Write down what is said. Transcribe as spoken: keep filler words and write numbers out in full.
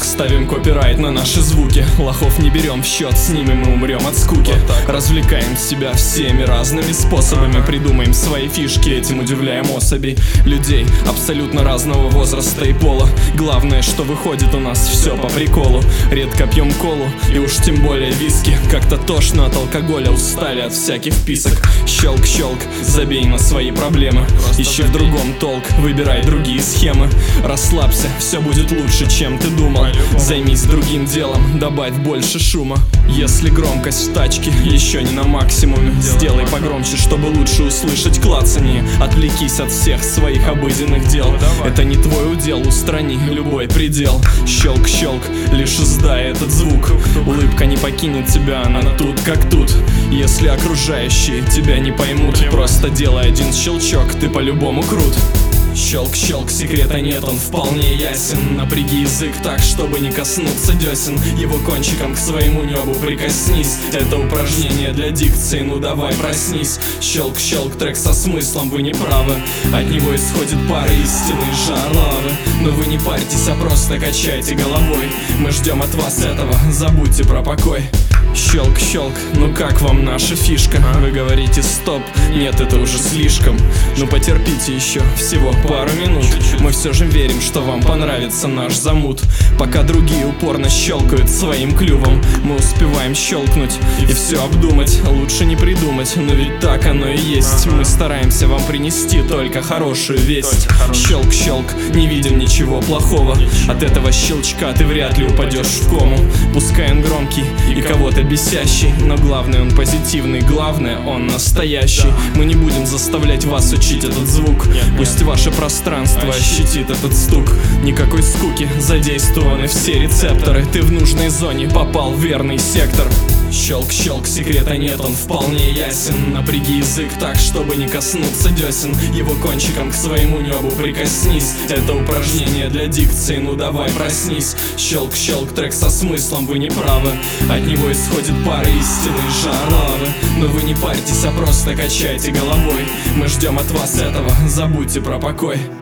щелк, ставим копирайт на наши звуки. Лохов не берем в счет, с ними мы умрем от скуки. Вот Развлекаем себя всеми разными способами. Придумаем свои фишки, этим удивляем особей. Людей абсолютно разного возраста и пола. Главное, что выходит у нас все по приколу. Редко пьем колу и уж тем более виски. Как-то тошно от алкоголя, устали от всяких вписок. Щелк-щелк, забей на свои проблемы. Ищи в другом толк, выбирай другие схемы. Расслабься, все будет лучше, чем ты думал. Займись другим делом, добавь больше шума. Если громкость в тачке еще не на максимуме, сделай погромче, чтобы лучше услышать клацанье. Отвлекись от всех своих обыденных дел. Это не твой удел, устрани любой предел. Щелк-щелк, лишь издай этот звук. Улыбка не покинет тебя, она тут как тут. Если окружающие тебя не поймут, просто делай один щелчок, ты по-любому крут. Щелк-щелк, секрета нет, он вполне ясен. Напряги язык так, чтобы не коснуться десен. Его кончиком к своему небу прикоснись. Это упражнение для дикции, ну давай проснись. Щелк-щелк, трек со смыслом, вы не правы. От него исходит пар истины, жар лавы. Но вы не парьтесь, а просто качайте головой. Мы ждем от вас этого, забудьте про покой. Щелк-щелк, ну как вам наша фишка? Вы говорите стоп, нет, это уже слишком. Ну потерпите еще, всего пару минут. Мы все же верим, что вам понравится наш замут. Пока другие упорно щелкают своим клювом, мы успеваем щелкнуть и все обдумать. Лучше не придумать, но ведь так оно и есть. Мы стараемся вам принести только хорошую весть. Щелк-щелк, не видим ничего плохого. От этого щелчка ты вряд ли упадешь в кому. Пускай он громкий и кого-то бесящий, но главное он позитивный, главное он настоящий. Мы не будем заставлять вас учить этот звук. Пусть ваше пространство ощутит этот стук. Никакой скуки, задействованы все рецепторы. Ты в нужной зоне попал в верный сектор. Щелк-щелк, секрета нет, он вполне ясен. Напряги язык так, чтобы не коснуться десен. Его кончиком к своему небу прикоснись. Это упражнение для дикции, ну давай проснись. Щелк-щелк, трек со смыслом, вы не правы. От него исходит пар истины, жар лавы. Но вы не парьтесь, а просто качайте головой. Мы ждем от вас этого, забудьте про покой.